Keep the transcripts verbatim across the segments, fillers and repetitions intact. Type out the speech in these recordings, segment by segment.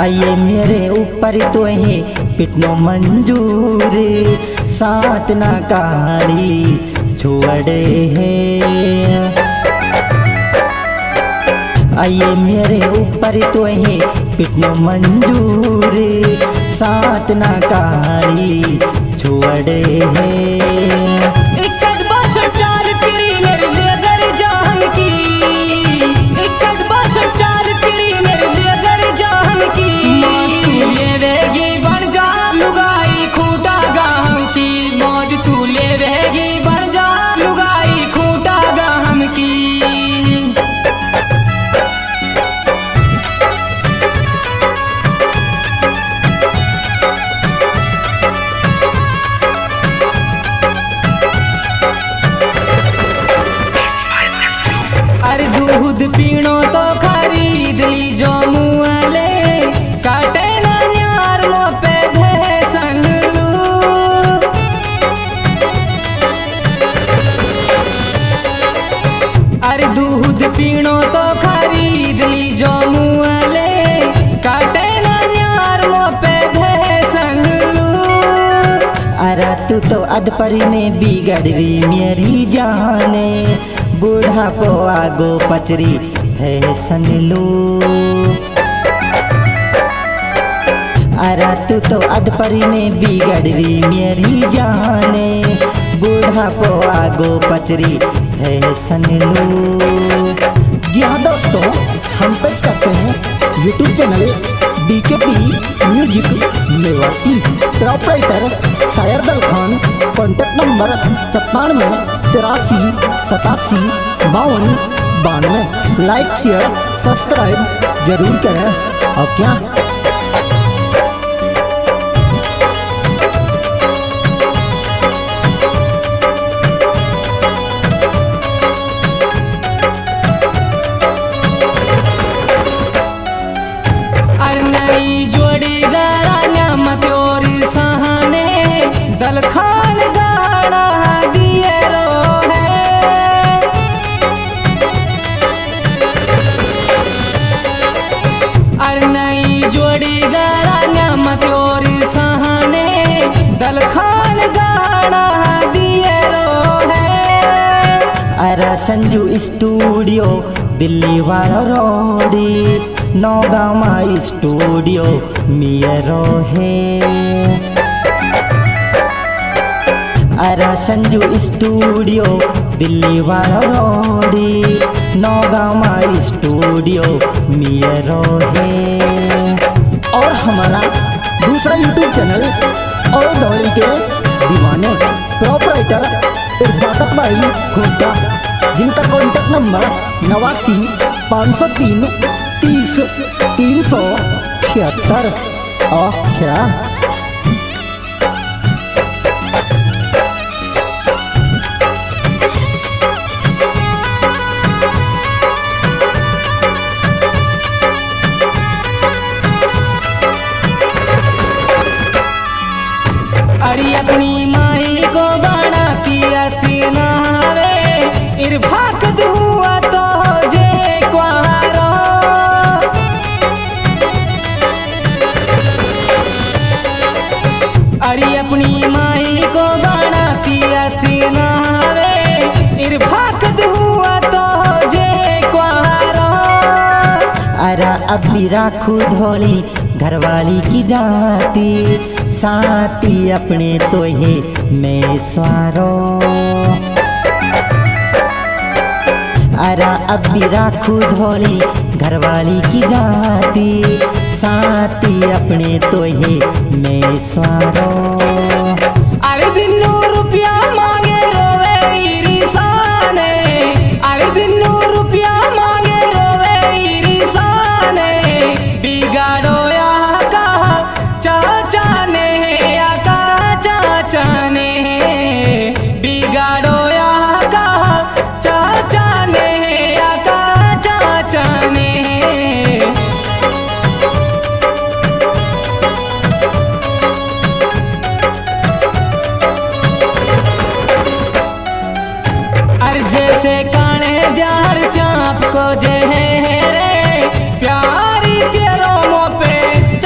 आइए मेरे ऊपर तो है पिटनो मंजूर, साथ ना काड़ी छोड़े है। आइए मेरे ऊपर तो है पिटनो मंजूर, साथ ना काड़ी छोड़े है। इकसठ बासठ चार तेरी मेरे लिए गर जान की, इकसठ बासठ चार तेरी मेरे लिए गर जान की। मौज तू लेवेगी बन जा लुगाई खूटा गाम की, मौज तू लेवेगी बन जा लुगाई खूटा गाम की। अरे दूध पीणो तो खरीद ली जो मुँहले, काटे ना न्यार मो पे भैसन लू। अरे दूध पीणो तो खरीद ली जो मुँहले, काटे ना न्यार मो पे भैसन लू। अरे तू तो अधपरी में बिगड़वी मेरी जाने, बूढ़ा को आगो पचरी फैशन लो। अरे तू तो अधपरी में बिगड़वी मेरी जाने, बूढ़ा को आगो पचरी फैशन लो। जी हाँ दोस्तों, हम पेश करते हैं YouTube channel DKP music Mewati, proprietor Shayardal Khan. Contact number सत्तानवे तिरासी सतासी बावन बानवे। लाइक शेयर सब्सक्राइब जरूर करें। और क्या अरे नई जोड़ी गाना मत और सहाने, दल खान गाना दिए रो है। अरे नई जोड़ी गाना मत और सहाने, दल खान गाना दिए रो है। अरे संजू स्टूडियो दिल्ली वाला रोडी, नौगामा स्टूडियो मियरो है। अरे संजू स्टूडियो दिल्ली वाला रोडी, नौगामा स्टूडियो मियरो है। और हमारा दूसरा यूट्यूब चैनल और दौड़ी के दीवाने प्रोपराइटर इरफाकत भाई खोटा, जिनका कॉन्टैक्ट नंबर नवासी पाँच सौ तीन तीस तीन सौ छिहत्तर। और क्या अरे अपनी माई को बनाती हसीना वे, इरफाकत हुआ तो जे क्वारो। अरे अपनी माई को बनाती हसीना वे, इरफाकत हुआ तो जे क्वारो। अरे अब भी राखू धोली घरवाली की जाती, साथी अपने तो है मैं स्वारो। अरे अब भी राखू धोली घरवाली की जाती, साथी अपने तो है मैं स्वारो। अरे दिनू रुपया मांगे रोवे ईरिसाने, अरे दिनू रुपया मांगे रोवे ईरिसाने। बिगाड़ो या कहा चाचा ने, या कहा चाचा ने, बिगाड़ो या कहा चाचा ने, या कहा चाचा ने। अरे जैसे काने जार सांप को जे रे, प्यारी तेरो मो पे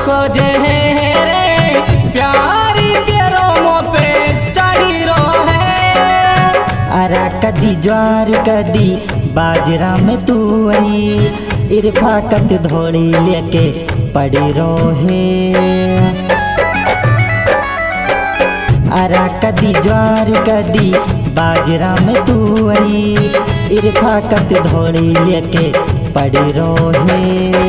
खोजे रे प्यारी तेरो मुँह पे चढ़ी रो है। अरा कदी ज्वार कदी बाजरा में तू आई इरफाकत धोड़ी लेके पड़ी रोहे। अरा कदी ज्वार कदी बाजरा में तू आई इरफाकत धोड़ी लेके पड़ी रोहे।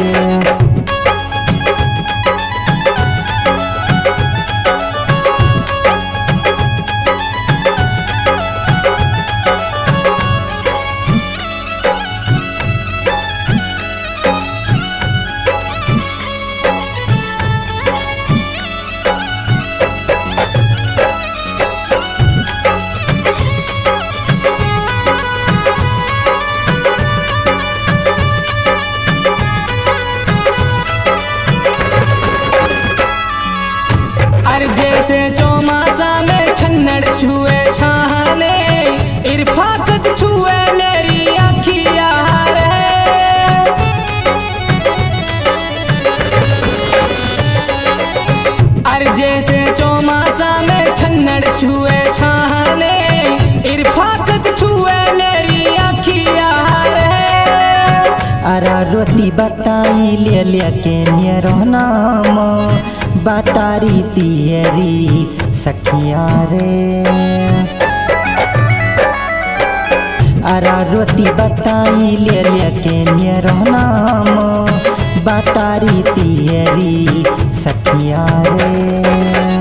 जैसे चौमासा में छन्नड़ छुए छाने इरफाकत छुए मेरी अखियाँ रे। अरे जैसे चौमासा में छन्नड़ छुए छाने इरफाकत छुए मेरी अखियाँ रे। अरा रोती बताई ले लेके मेरो नाम बतारी तियरी सखिया रे। अरा रोती बताई ले लेके मेरो नाम बतारी तियरी सखिया रे।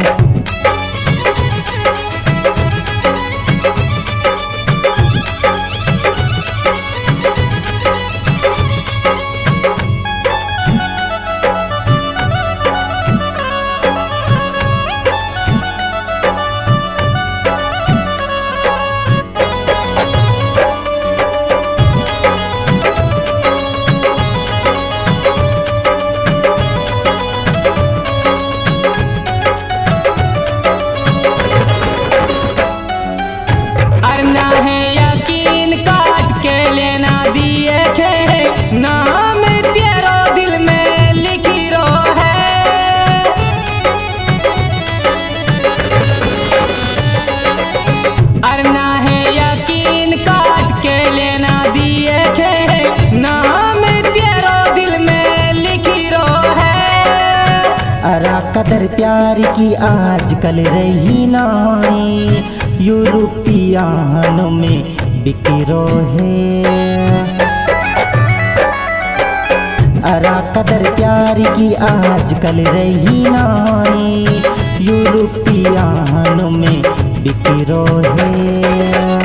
नाम तेरो दिल में लिखी रो है। अरना है यकीन काट के लेना दिए थे नाम तेरो दिल में लिखी रो है। अरा कदर प्यार की आजकल रही नाई यूरोपियानों में बिकी रो है। अरा कदर प्यार की आजकल रही नाई यूरोपियानों में बिकी रो है।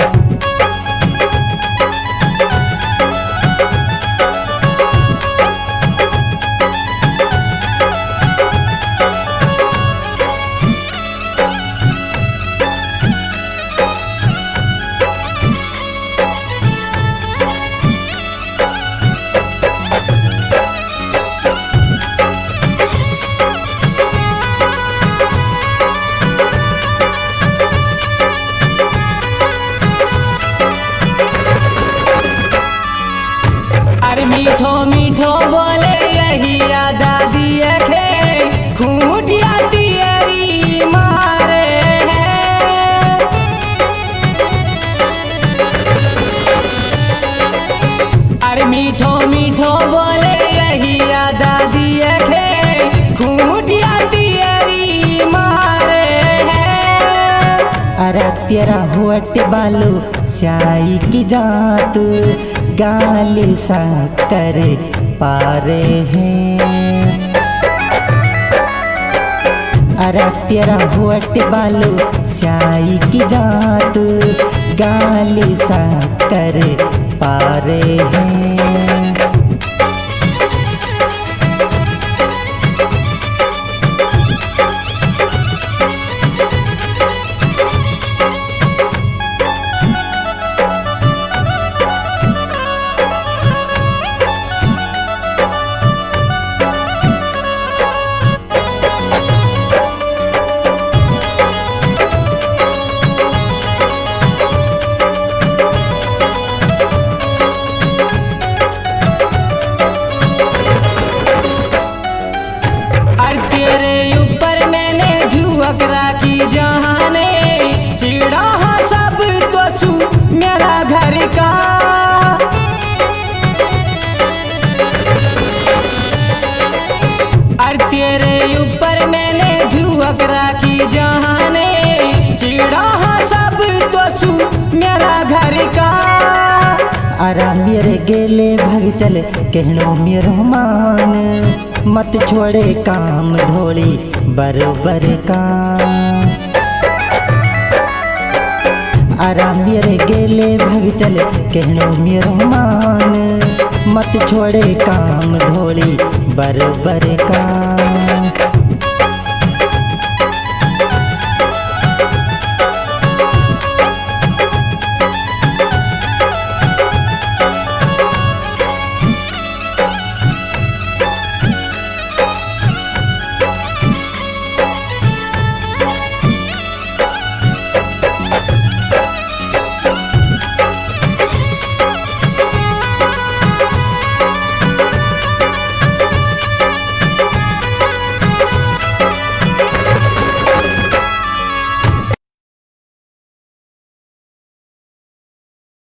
मीठो मीठो बोले यही याद दिए थे खूंटिया तेरी मारे है। अरे मीठो मीठो बोले यही याद दिए थे खूंटिया तेरी मारे है। अरे तेरा होट बालू स्याही की जात गाली सा करे पारे हैं। अरे तेरा होट बालू स्याही की जात गाली सा करे पारे हैं। सू मेरा घर का। और तेरे ऊपर मैंने झुक राखी जाने, चिड़ा सब तो सू मेरा घर का। आरा मेरे गेले भाग चल कहनो मेरो मान, मत छोड़े काम धोली बरोबर का। आरा मेरे गेले भाग चल कहनो मेरो मान, मत छोड़े काम धोली बरोबर का।